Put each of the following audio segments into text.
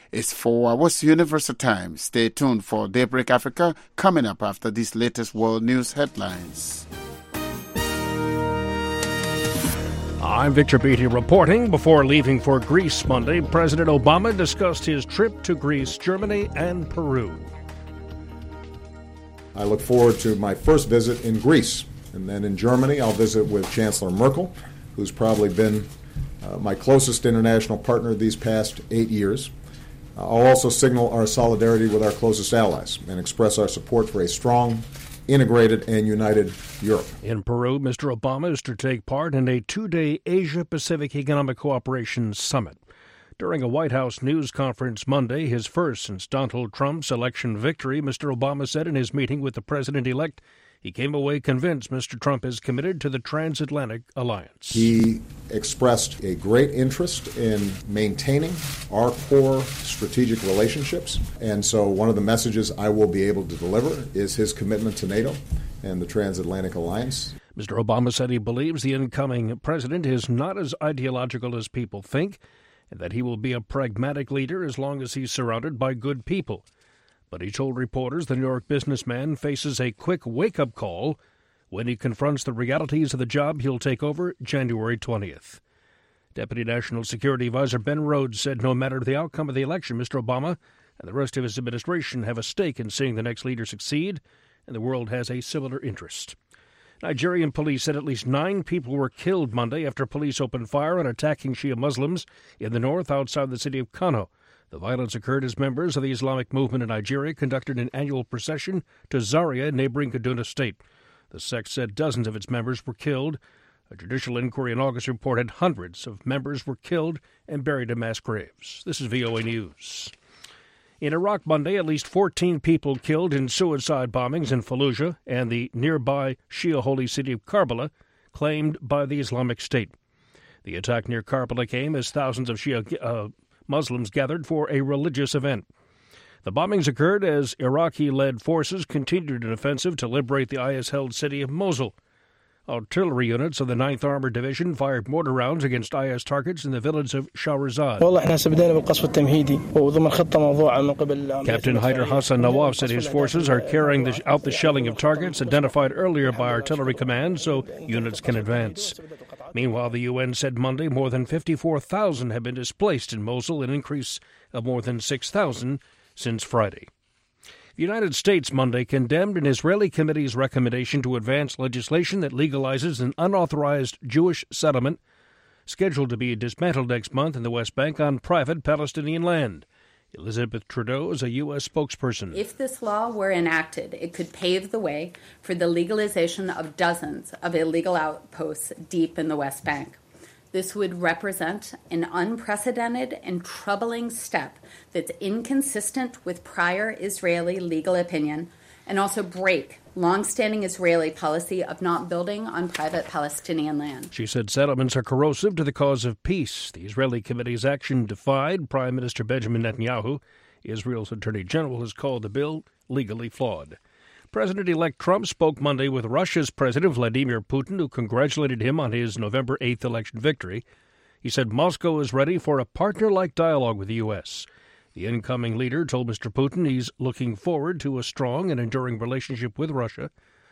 It's 4 hours Universal Time. Stay tuned for Daybreak Africa coming up after these latest world news headlines. I'm Victor Beattie reporting. Before leaving for Greece Monday, President Obama discussed his trip to Greece, Germany, and Peru. I look forward to my first visit in Greece, and then in Germany I'll visit with Chancellor Merkel, who's probably been my closest international partner these past 8 years. I'll also signal our solidarity with our closest allies and express our support for a strong, integrated, and united Europe. In Peru, Mr. Obama is to take part in a 2-day Asia-Pacific Economic Cooperation Summit. During a White House news conference Monday, his first since Donald Trump's election victory, Mr. Obama said in his meeting with the president-elect he came away convinced Mr. Trump is committed to the transatlantic alliance. He expressed a great interest in maintaining our core strategic relationships, and so one of the messages I will be able to deliver is his commitment to NATO and the transatlantic alliance. Mr. Obama said he believes the incoming president is not as ideological as people think, and that he will be a pragmatic leader as long as he's surrounded by good people. But he told reporters the New York businessman faces a quick wake-up call when he confronts the realities of the job he'll take over January 20th. Deputy National Security Advisor Ben Rhodes said no matter the outcome of the election, Mr. Obama and the rest of his administration have a stake in seeing the next leader succeed, and the world has a similar interest. Nigerian police said at least 9 people were killed Monday after police opened fire on attacking Shia Muslims in the north outside the city of Kano. The violence occurred as members of the Islamic movement in Nigeria conducted an annual procession to Zaria, neighboring Kaduna State. The sect said dozens of its members were killed. A judicial inquiry in August reported hundreds of members were killed and buried in mass graves. This is VOA News. In Iraq Monday, at least 14 people killed in suicide bombings in Fallujah and the nearby Shia holy city of claimed by the Islamic State. The attack near Karbala came as thousands of Shia Muslims gathered for a religious event. The bombings occurred as Iraqi-led forces continued an offensive to liberate the IS-held city of Mosul. Artillery units of the 9th Armored Division fired mortar rounds against IS targets in the village of Shahrazad. Captain Haider Hassan Nawaf said his forces are carrying out the shelling of targets identified earlier by Artillery Command so units can advance. Meanwhile, the UN said Monday more than 54,000 have been displaced in Mosul, an increase of more than 6,000 since Friday. The United States Monday condemned an Israeli committee's recommendation to advance legislation that legalizes an unauthorized Jewish settlement scheduled to be dismantled next month in the West Bank on private Palestinian land. Elizabeth Trudeau is a U.S. spokesperson. If this law were enacted, it could pave the way for the legalization of dozens of illegal outposts deep in the West Bank. This would represent an unprecedented and troubling step that's inconsistent with prior Israeli legal opinion and also break long-standing Israeli policy of not building on private Palestinian land. She said settlements are corrosive to the cause of peace. The Israeli committee's action defied Prime Minister Benjamin Netanyahu. Israel's Attorney General has called the bill legally flawed. President-elect Trump spoke Monday with Russia's President Vladimir Putin, who congratulated him on his November 8th election victory. He said Moscow is ready for a partner-like dialogue with the U.S. The incoming leader told Mr. Putin he's looking forward to a strong and enduring relationship with Russia.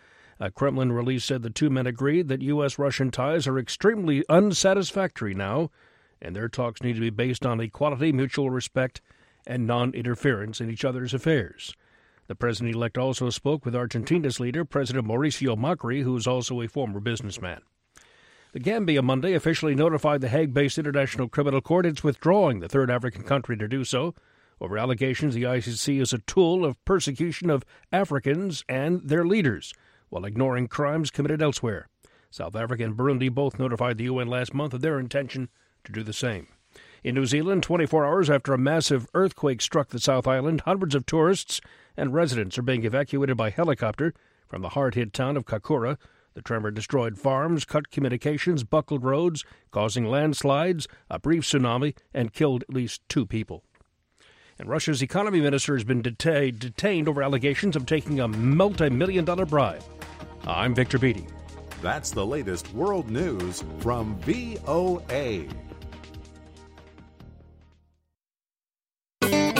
A Kremlin release said the two men agreed that U.S.-Russian ties are extremely unsatisfactory now, and their talks need to be based on equality, mutual respect, and non-interference in each other's affairs. The president-elect also spoke with Argentina's leader, President Mauricio Macri, who is also a former businessman. The Gambia Monday officially notified the Hague-based International Criminal Court it's withdrawing, the third African country to do so, over allegations the ICC is a tool of persecution of Africans and their leaders, while ignoring crimes committed elsewhere. South Africa and Burundi both notified the UN last month of their intention to do the same. In New Zealand, 24 hours after a massive earthquake struck the South Island, hundreds of tourists and residents are being evacuated by helicopter from the hard-hit town of Kakura. The tremor destroyed farms, cut communications, buckled roads, causing landslides, a brief tsunami, and killed at least 2 people. And Russia's economy minister has been detained over allegations of taking a multi-million-dollar bribe. I'm Victor Beattie. That's the latest world news from VOA.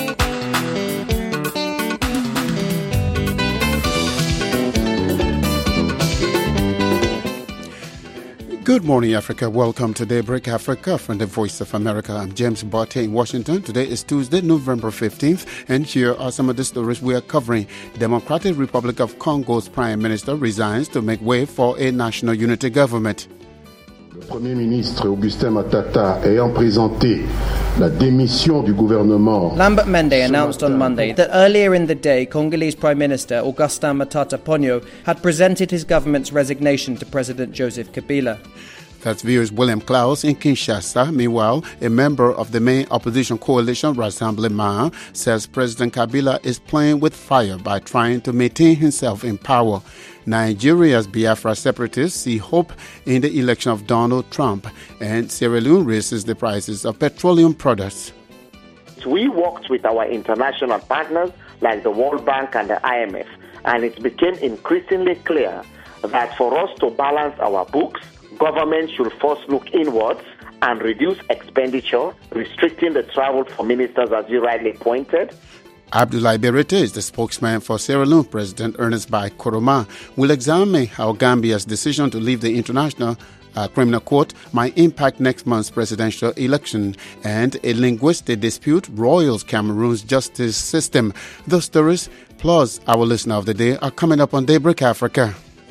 Good morning, Africa. Welcome to Daybreak Africa from the Voice of America. I'm James Barté in Washington. Today is Tuesday, November 15th, and here are some of the stories we are covering. Democratic Republic of Congo's Prime Minister resigns to make way for a national unity government. Le Premier ministre Augustin Matata ayant présenté la démission du gouvernement. Lambert Mende announced on Monday that earlier in the day, Congolese Prime Minister Augustin Matata Ponyo had presented his government's resignation to President Joseph Kabila. That's viewers William Klaus in Kinshasa. Meanwhile, a member of the main opposition coalition, Rassemblement, says President Kabila is playing with fire by trying to maintain himself in power. Nigeria's Biafra separatists see hope in the election of Donald Trump, and Sierra Leone raises the prices of petroleum products. We worked with our international partners like the World Bank and the IMF, and it became increasingly clear that for us to balance our books, government should first look inwards and reduce expenditure, restricting the travel for ministers, as you rightly pointed. Abdoulaye Berete is the spokesman for Sierra Leone. President Ernest Bai Koroma will examine how Gambia's decision to leave the International Criminal Court might impact next month's presidential election, and a linguistic dispute roils Cameroon's justice system. Those stories, plus our listener of the day, are coming up on Daybreak Africa.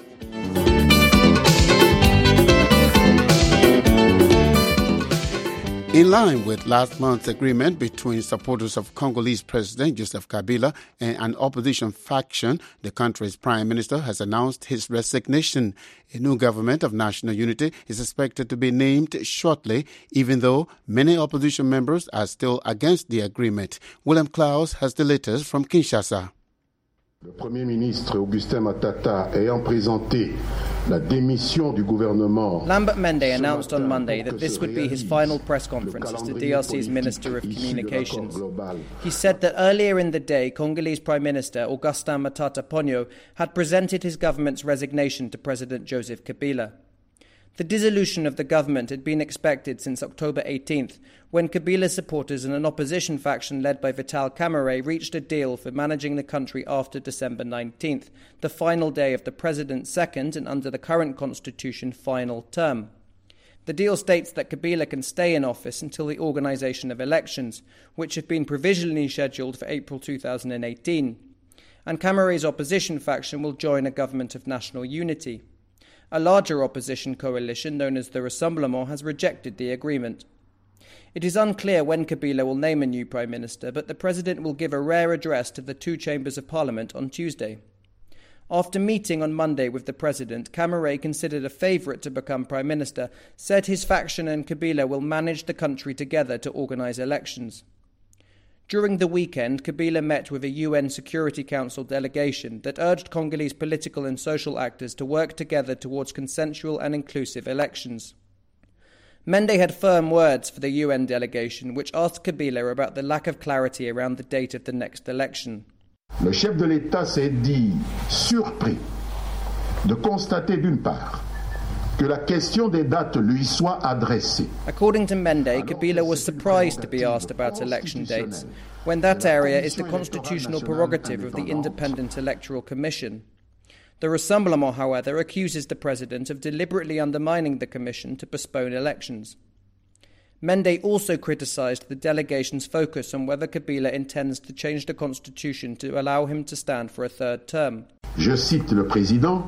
In line with last month's agreement between supporters of Congolese President Joseph Kabila and an opposition faction, the country's prime minister has announced his resignation. A new government of national unity is expected to be named shortly, even though many opposition members are still against the agreement. William Klaus has the latest from Kinshasa. Le Premier ministre Augustin Matata ayant présenté la démission du gouvernement. Lambert Mende announced on Monday that this would be his final press conference as the DRC's Minister of Communications. He said that earlier in the day, Congolese Prime Minister Augustin Matata Ponyo had presented his government's resignation to President Joseph Kabila. The dissolution of the government had been expected since October 18th, when Kabila supporters and an opposition faction led by Vital Kamerhe reached a deal for managing the country after December 19th, the final day of the president's second and, under the current constitution, final term. The deal states that Kabila can stay in office until the organisation of elections, which have been provisionally scheduled for April 2018. And Kamerhe's opposition faction will join a government of national unity. A larger opposition coalition, known as the Rassemblement, has rejected the agreement. It is unclear when Kabila will name a new prime minister, but the president will give a rare address to the two chambers of parliament on Tuesday. After meeting on Monday with the president, Kamerhe, considered a favourite to become prime minister, said his faction and Kabila will manage the country together to organise elections. During the weekend, Kabila met with a UN Security Council delegation that urged Congolese political and social actors to work together towards consensual and inclusive elections. Mende had firm words for the UN delegation, which asked Kabila about the lack of clarity around the date of the next election. Le chef de l'État s'est dit surpris de constater d'une part que la question des dates lui soit adressée. According to Mende, Kabila was surprised to be asked about election dates, when that area is the constitutional prerogative of the Independent Electoral Commission. The Rassemblement, however, accuses the president of deliberately undermining the commission to postpone elections. Mende also criticised the delegation's focus on whether Kabila intends to change the constitution to allow him to stand for a third term. Je cite le président.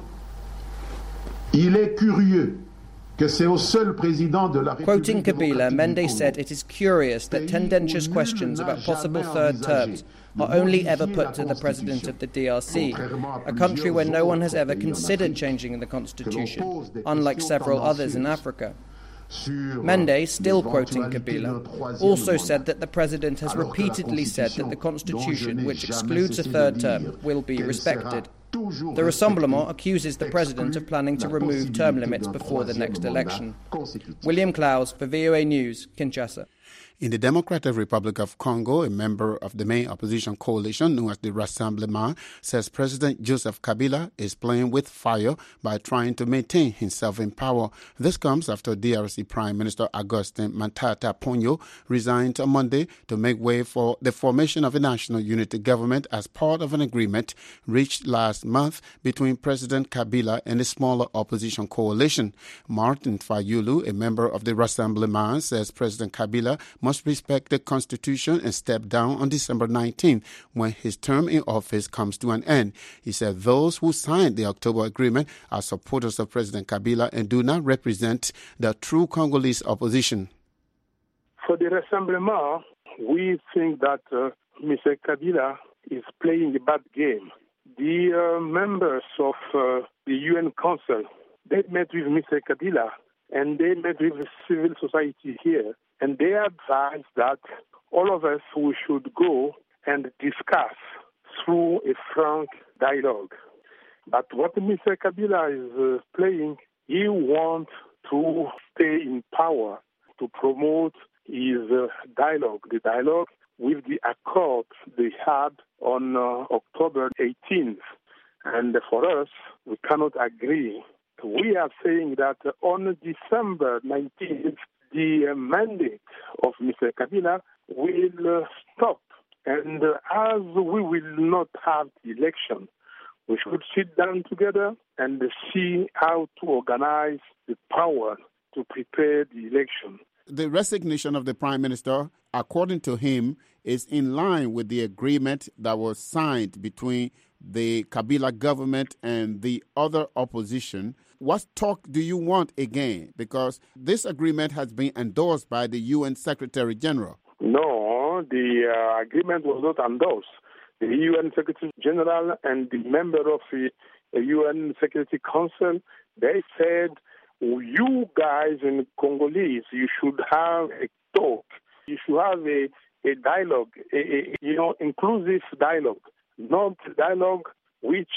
Il est curieux que c'est au seul président de la République. Quoting Kabila, Mende said it is curious that tendentious questions about possible third terms are only ever put to the president of the DRC, a country where no one has ever considered changing the constitution, unlike several others in Africa. Mende, still quoting Kabila, also said that the president has repeatedly said that the constitution, which excludes a third term, will be respected. The Rassemblement accuses the president of planning to remove term limits before the next election. William Klaus for VOA News, Kinshasa. In the Democratic Republic of Congo, a member of the main opposition coalition known as the Rassemblement says President Joseph Kabila is playing with fire by trying to maintain himself in power. This comes after DRC Prime Minister Augustin Matata Ponyo resigned on Monday to make way for the formation of a national unity government as part of an agreement reached last month between President Kabila and a smaller opposition coalition. Martin Fayulu, a member of the Rassemblement, says President Kabila must respect the Constitution and step down on December 19 when his term in office comes to an end. He said those who signed the October agreement are supporters of President Kabila and do not represent the true Congolese opposition. For the Rassemblement, we think that Mr. Kabila is playing a bad game. The members of the UN Council, they met with Mr. Kabila and they met with the civil society here. And they advised that all of us, we should go and discuss through a frank dialogue. But what Mr. Kabila is playing, he wants to stay in power to promote his dialogue, the dialogue with the accord they had on October 18th. And for us, we cannot agree. We are saying that on December 19th, the mandate of Mr. Kabila will stop. And as we will not have the election, we should sit down together and see how to organize the power to prepare the election. The resignation of the Prime Minister, according to him, is in line with the agreement that was signed between the Kabila government and the other opposition. What talk do you want again? Because this agreement has been endorsed by the UN Secretary General. No, the agreement was not endorsed. The UN Secretary General and the member of the UN Security Council, they said, you guys in Congolese, you should have a talk. You should have a dialogue, inclusive dialogue, not dialogue which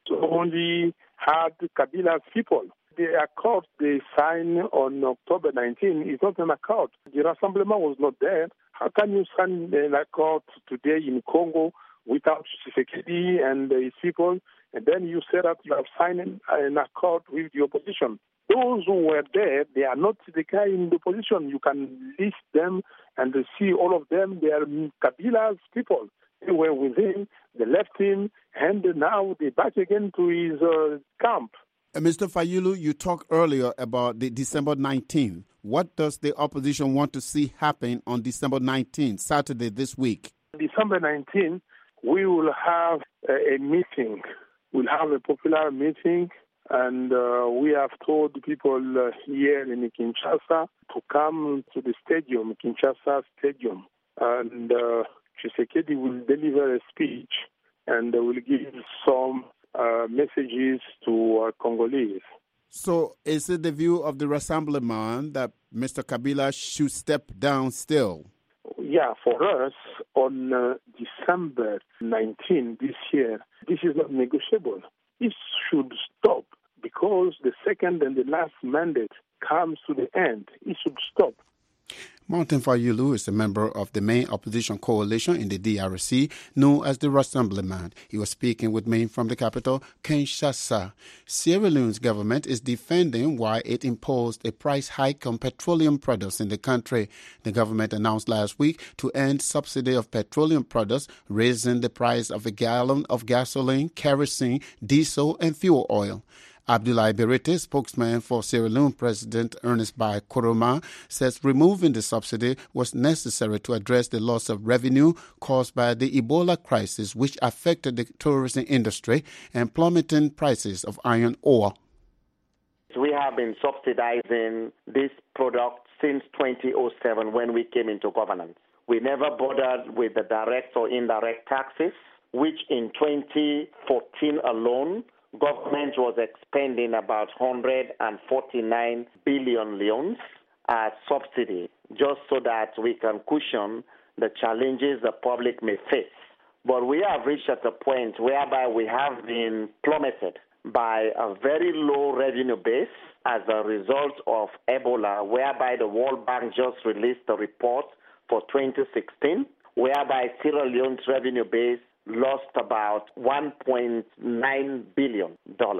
only had Kabila's people. The accord they signed on October 19 is not an accord. The Rassemblement was not there. How can you sign an accord today in Congo without Tshisekedi and his people, and then you say that you have signed an accord with the opposition? Those who were there, they are not the guy in the opposition. You can list them and see all of them. They are Kabila's people. They were with him, they left him, and now they're back again to his camp. Mr. Fayulu, you talked earlier about the December 19th. What does the opposition want to see happen on December 19th, Saturday this week? December 19th, we will have a meeting. We'll have a popular meeting, and we have told people here in Kinshasa to come to the stadium, Kinshasa Stadium, and Tshisekedi will deliver a speech and will give some messages to Congolese. So is it the view of the Rassemblement that Mr. Kabila should step down still? Yeah, for us, on December 19 this year, this is not negotiable. This should stop because the second and the last mandate comes to the end. It should stop. Martin Fayulu is a member of the main opposition coalition in the DRC, known as the Rassemblement. He was speaking with me from the capital, Kinshasa. Sierra Leone's government is defending why it imposed a price hike on petroleum products in the country. The government announced last week to end subsidy of petroleum products, raising the price of a gallon of gasoline, kerosene, diesel, and fuel oil. Abdoulaye Berete, spokesman for Sierra Leone President Ernest Bai Koroma, says removing the subsidy was necessary to address the loss of revenue caused by the Ebola crisis, which affected the tourism industry and plummeting prices of iron ore. We have been subsidizing this product since 2007 when we came into governance. We never bothered with the direct or indirect taxes, which in 2014 alone, government was expending about 149 billion leones as subsidy, just so that we can cushion the challenges the public may face. But we have reached at a point whereby we have been plummeted by a very low revenue base as a result of Ebola, whereby the World Bank just released a report for 2016, whereby Sierra Leone's revenue base lost about $1.9 billion.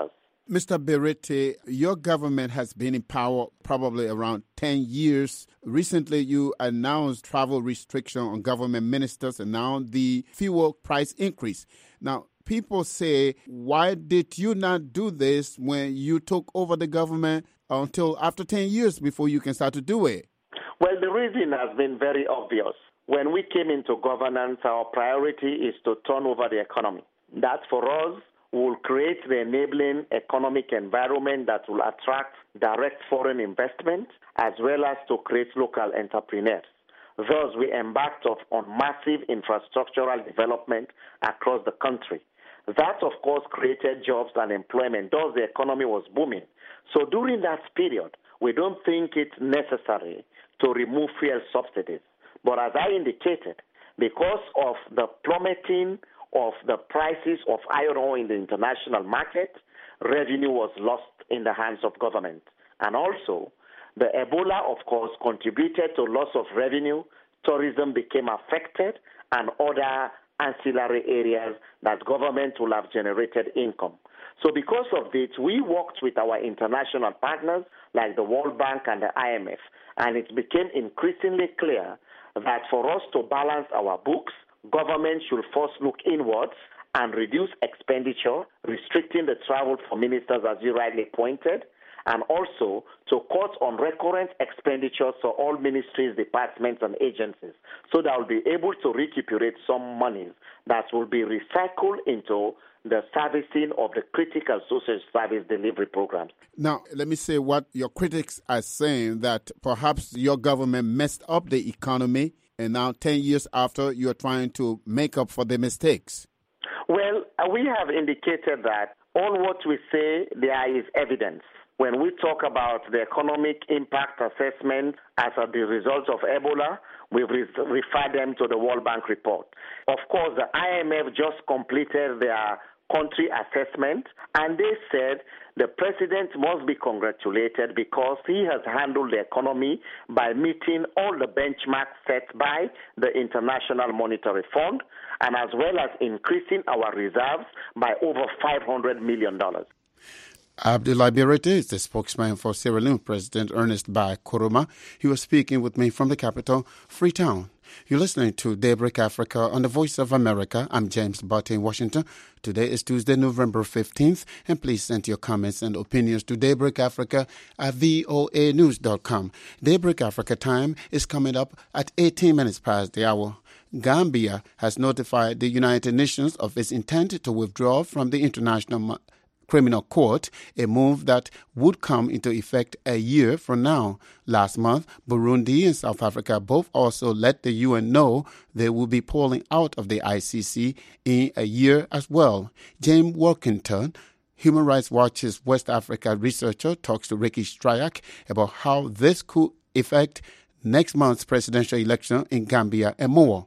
Mr. Berete, your government has been in power probably around 10 years. Recently, you announced travel restriction on government ministers and now the fuel price increase. Now, people say, why did you not do this when you took over the government until after 10 years before you can start to do it? Well, the reason has been very obvious. When we came into governance, our priority is to turn over the economy. That for us will create the enabling economic environment that will attract direct foreign investment as well as to create local entrepreneurs. Thus, we embarked on massive infrastructural development across the country. That, of course, created jobs and employment. Thus, the economy was booming. So during that period, we don't think it's necessary to remove fuel subsidies. But as I indicated, because of the plummeting of the prices of iron ore in the international market, revenue was lost in the hands of government. And also, the Ebola, of course, contributed to loss of revenue, tourism became affected, and other ancillary areas that government will have generated income. So because of this, we worked with our international partners like the World Bank and the IMF, and it became increasingly clear that for us to balance our books, government should first look inwards and reduce expenditure, restricting the travel for ministers, as you rightly pointed, and also to cut on recurrent expenditures for all ministries, departments, and agencies, so that we'll be able to recuperate some monies that will be recycled into the servicing of the critical social service delivery programs. Now, let me say what your critics are saying, that perhaps your government messed up the economy, and now 10 years after, you're trying to make up for the mistakes. Well, we have indicated that on what we say, there is evidence. When we talk about the economic impact assessment as a result of Ebola, we've referred them to the World Bank report. Of course, the IMF just completed their country assessment, and they said the president must be congratulated because he has handled the economy by meeting all the benchmarks set by the International Monetary Fund, and as well as increasing our reserves by over $500 million. Abdoulaye Berete is the spokesman for Sierra Leone President Ernest Bai Koroma. He was speaking with me from the capital, Freetown. You're listening to Daybreak Africa on the Voice of America. I'm James Butte in Washington. Today is Tuesday, November 15th, and please send your comments and opinions to Daybreak Africa at voanews.com. Daybreak Africa time is coming up at 18 minutes past the hour. Gambia has notified the United Nations of its intent to withdraw from the International Criminal Court, a move that would come into effect a year from now. Last month, Burundi and South Africa both also let the UN know they will be pulling out of the ICC in a year as well. James Workington, Human Rights Watch's West Africa researcher, talks to Ricky Stryak about how this could affect next month's presidential election in Gambia and more.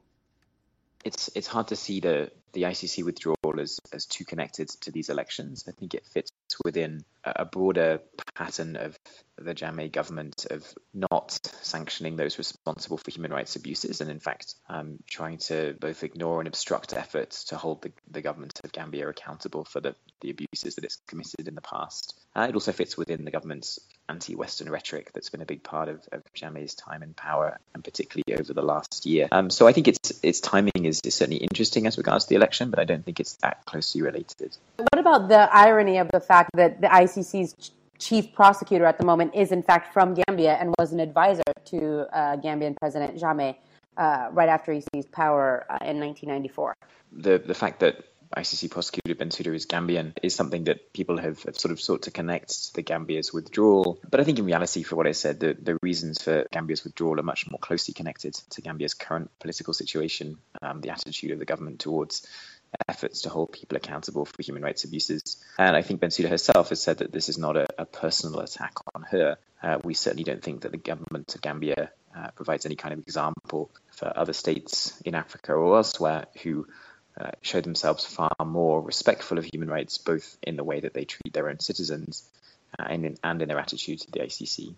It's hard to see the ICC withdrawal as too connected to these elections. I think it fits within a broader pattern of the Jammeh government of not sanctioning those responsible for human rights abuses, and in fact trying to both ignore and obstruct efforts to hold the government of Gambia accountable for the abuses that it's committed in the past. It also fits within the government's anti-Western rhetoric that's been a big part of Jammeh's time in power, and particularly over the last year. So I think its timing is certainly interesting as regards to the election, but I don't think it's that closely related. What about the irony of the fact that the ICC's chief prosecutor at the moment is in fact from Gambia and was an advisor to Gambian President Jammeh right after he seized power in 1994? The fact that ICC prosecutor Bensouda is Gambian is something that people have sort of sought to connect to the Gambia's withdrawal. But I think in reality, for what I said, the reasons for Gambia's withdrawal are much more closely connected to Gambia's current political situation, the attitude of the government towards efforts to hold people accountable for human rights abuses. And I think Bensouda herself has said that this is not a personal attack on her. We certainly don't think that the government of Gambia provides any kind of example for other states in Africa or elsewhere who show themselves far more respectful of human rights, both in the way that they treat their own citizens and in their attitude to the ICC.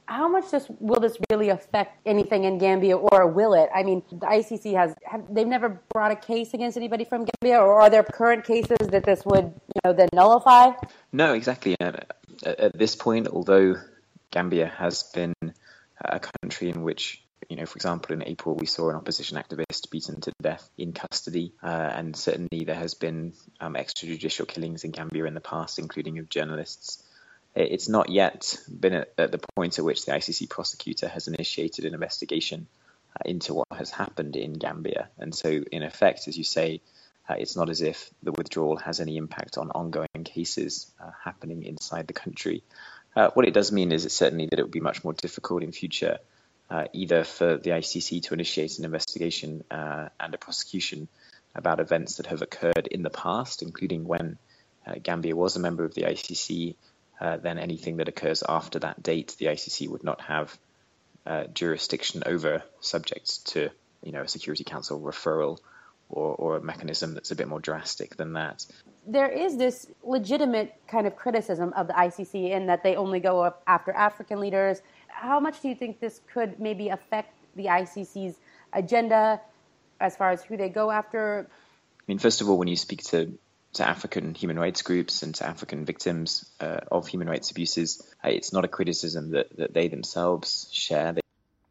How much will this really affect anything in Gambia, or will it? I mean, the ICC they've never brought a case against anybody from Gambia, or are there current cases that this would, then nullify? No, exactly. At this point, although Gambia has been a country in which, for example, in April, we saw an opposition activist beaten to death in custody. And certainly there has been extrajudicial killings in Gambia in the past, including of journalists. It's not yet been at the point at which the ICC prosecutor has initiated an investigation into what has happened in Gambia. And so, in effect, as you say, it's not as if the withdrawal has any impact on ongoing cases happening inside the country. What it does mean is certainly that it will be much more difficult in future, either for the ICC to initiate an investigation and a prosecution about events that have occurred in the past, including when Gambia was a member of the ICC. Then anything that occurs after that date, the ICC would not have jurisdiction over, subject to a Security Council referral or a mechanism that's a bit more drastic than that. There is this legitimate kind of criticism of the ICC in that they only go up after African leaders. How much do you think this could maybe affect the ICC's agenda as far as who they go after? I mean, first of all, when you speak to African human rights groups and to African victims of human rights abuses, it's not a criticism that they themselves share. That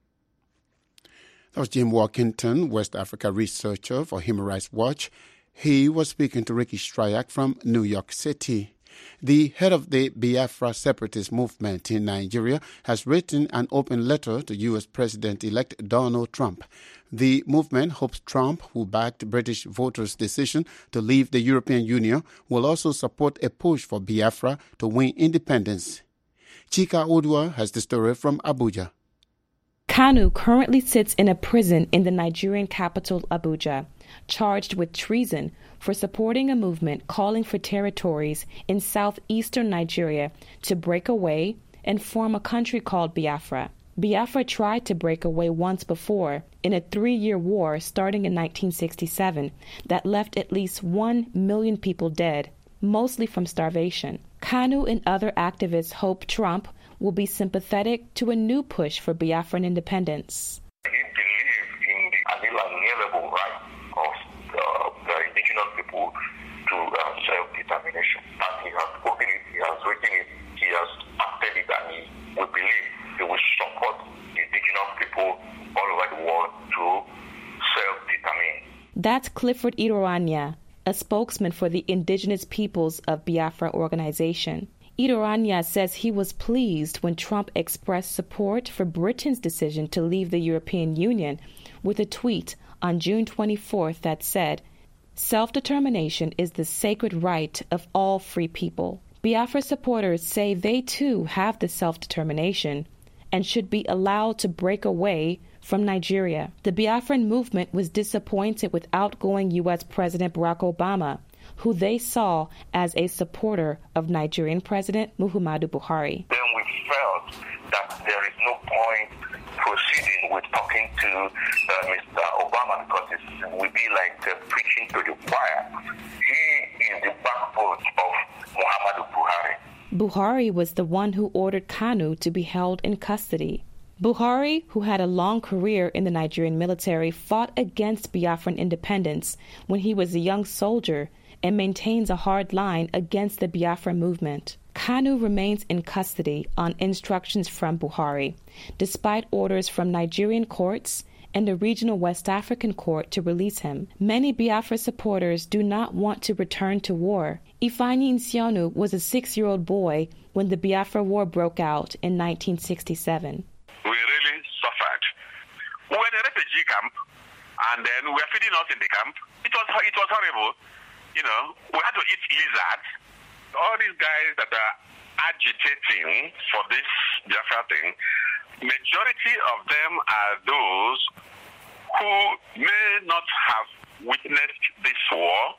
was Jim Walkington, West Africa researcher for Human Rights Watch. He was speaking to Ricky Stryak from New York City. The head of the Biafra separatist movement in Nigeria has written an open letter to U.S. President-elect Donald Trump. The movement hopes Trump, who backed British voters' decision to leave the European Union, will also support a push for Biafra to win independence. Chika Odua has the story from Abuja. Kanu currently sits in a prison in the Nigerian capital, Abuja, charged with treason for supporting a movement calling for territories in southeastern Nigeria to break away and form a country called Biafra. Biafra tried to break away once before in a 3-year war starting in 1967 that left at least 1 million people dead, mostly from starvation. Kanu and other activists hope Trump will be sympathetic to a new push for Biafran independence. He believes in the unalienable right of the indigenous people to self-determination. And he has spoken it, he has written it, he has acted it, and we believe he will support the indigenous people all over the world to self-determine. That's Clifford Iroranya, a spokesman for the Indigenous Peoples of Biafra organization. Iroranya says he was pleased when Trump expressed support for Britain's decision to leave the European Union with a tweet on June 24th that said, "Self-determination is the sacred right of all free people." Biafra supporters say they too have the self-determination and should be allowed to break away from Nigeria. The Biafran movement was disappointed with outgoing U.S. President Barack Obama, who they saw as a supporter of Nigerian President Muhammadu Buhari. Then we felt that there is no point proceeding with talking to Mr. Obama because it would be like preaching to the choir. He is the backbone of Muhammadu Buhari. Buhari was the one who ordered Kanu to be held in custody. Buhari, who had a long career in the Nigerian military, fought against Biafran independence when he was a young soldier and maintains a hard line against the Biafra movement. Kanu remains in custody on instructions from Buhari, despite orders from Nigerian courts and the regional West African court to release him. Many Biafra supporters do not want to return to war. Ifeanyi Nsionu was a 6-year-old boy when the Biafra War broke out in 1967. We really suffered. We were in a refugee camp, and then we were feeding us in the camp. It was horrible. You know, we had to eat lizards. All these guys that are agitating for this Biafra thing, majority of them are those who may not have witnessed this war.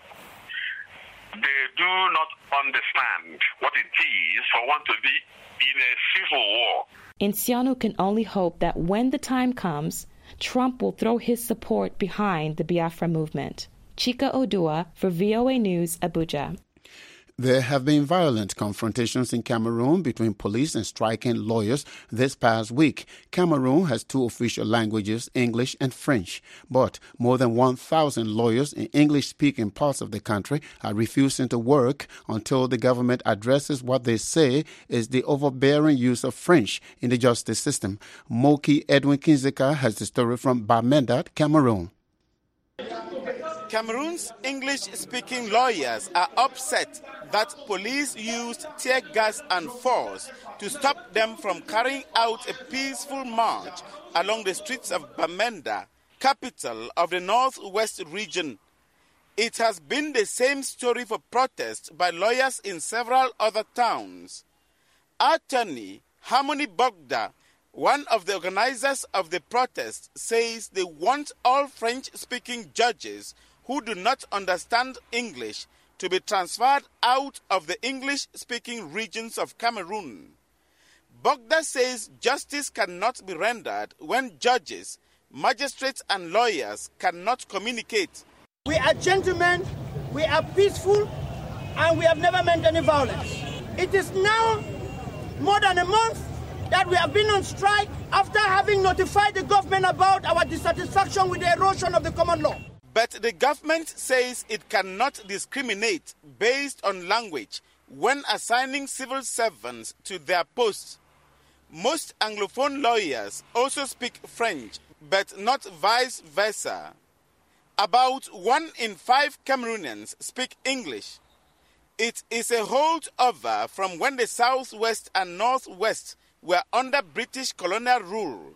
They do not understand what it is for one to be in a civil war. Nsionu can only hope that when the time comes, Trump will throw his support behind the Biafra movement. Chika Odua for VOA News, Abuja. There have been violent confrontations in Cameroon between police and striking lawyers this past week. Cameroon has two official languages, English and French, but more than 1,000 lawyers in English-speaking parts of the country are refusing to work until the government addresses what they say is the overbearing use of French in the justice system. Moki Edwin Kinzeka has the story from Bamenda, Cameroon. Cameroon's English-speaking lawyers are upset that police used tear gas and force to stop them from carrying out a peaceful march along the streets of Bamenda, capital of the Northwest region. It has been the same story for protests by lawyers in several other towns. Attorney Harmony Bogda, one of the organizers of the protest, says they want all French-speaking judges who do not understand English to be transferred out of the English-speaking regions of Cameroon. Bogda says justice cannot be rendered when judges, magistrates and lawyers cannot communicate. We are gentlemen, we are peaceful, and we have never meant any violence. It is now more than a month that we have been on strike after having notified the government about our dissatisfaction with the erosion of the common law. But the government says it cannot discriminate based on language when assigning civil servants to their posts. Most Anglophone lawyers also speak French, but not vice versa. About 1 in 5 Cameroonians speak English. It is a holdover from when the Southwest and Northwest were under British colonial rule.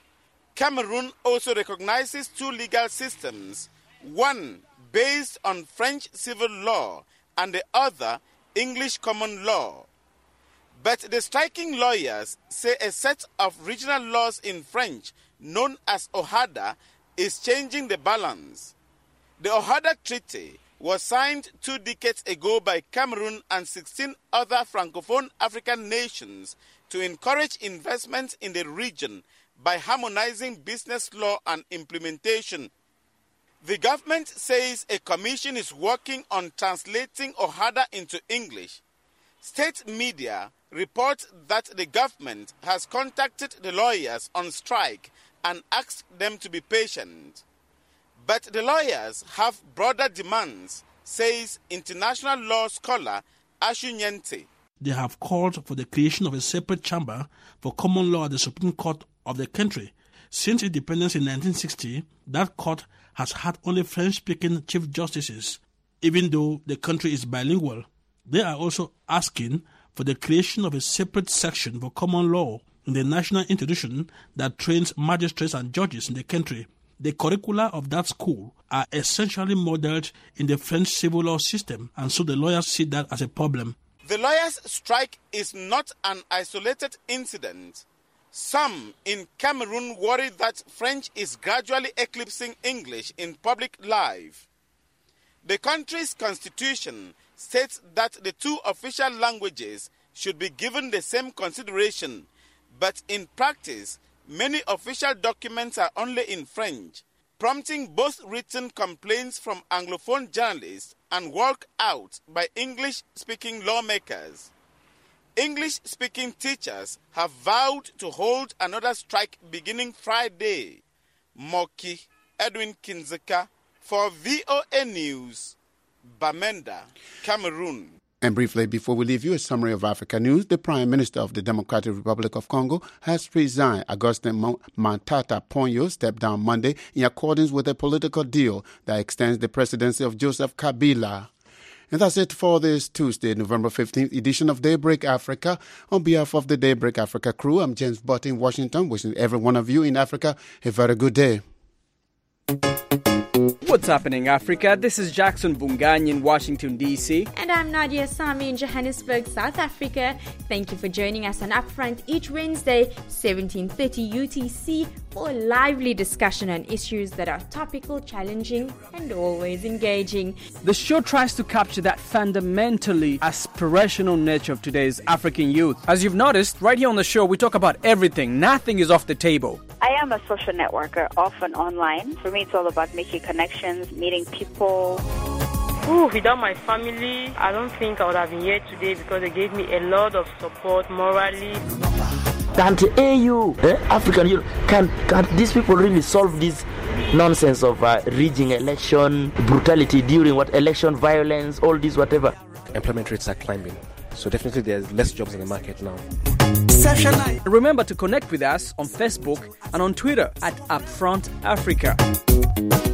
Cameroon also recognizes two legal systems, one based on French civil law and the other English common law. But the striking lawyers say a set of regional laws in French, known as OHADA, is changing the balance. The OHADA Treaty was signed 2 decades ago by Cameroon and 16 other Francophone African nations to encourage investment in the region by harmonizing business law and implementation. The government says a commission is working on translating OHADA into English. State media report that the government has contacted the lawyers on strike and asked them to be patient. But the lawyers have broader demands, says international law scholar Ashu Nyente. They have called for the creation of a separate chamber for common law at the Supreme Court of the country. Since independence in 1960, that court has had only French-speaking chief justices, even though the country is bilingual. They are also asking for the creation of a separate section for common law in the national institution that trains magistrates and judges in the country. The curricula of that school are essentially modeled in the French civil law system, and so the lawyers see that as a problem. The lawyers' strike is not an isolated incident. Some in Cameroon worry that French is gradually eclipsing English in public life. The country's constitution states that the two official languages should be given the same consideration, but in practice, many official documents are only in French, prompting both written complaints from Anglophone journalists and walk-out by English-speaking lawmakers. English-speaking teachers have vowed to hold another strike beginning Friday. Moki Edwin Kinzeka for VOA News, Bamenda, Cameroon. And briefly, before we leave you, a summary of Africa news. The Prime Minister of the Democratic Republic of Congo has resigned. Augustin Matata Ponyo stepped down Monday in accordance with a political deal that extends the presidency of Joseph Kabila. And that's it for this Tuesday, November 15th edition of Daybreak Africa. On behalf of the Daybreak Africa crew, I'm James Butt in Washington, wishing every one of you in Africa a very good day. What's happening, Africa? This is Jackson Bungany in Washington, D.C. And I'm Nadia Sami in Johannesburg, South Africa. Thank you for joining us on Upfront each Wednesday, 17:30 UTC, for a lively discussion on issues that are topical, challenging, and always engaging. The show tries to capture that fundamentally aspirational nature of today's African youth. As you've noticed, right here on the show, we talk about everything. Nothing is off the table. I am a social networker, often online. For me, it's all about making connections, meeting people. Without my family, I don't think I would have been here today because they gave me a lot of support morally. Can't AU, African Union, can these people really solve this nonsense of rigging election, brutality during election violence, all this whatever? Employment rates are climbing, so definitely there's less jobs in the market now. Remember to connect with us on Facebook and on Twitter at Upfront Africa.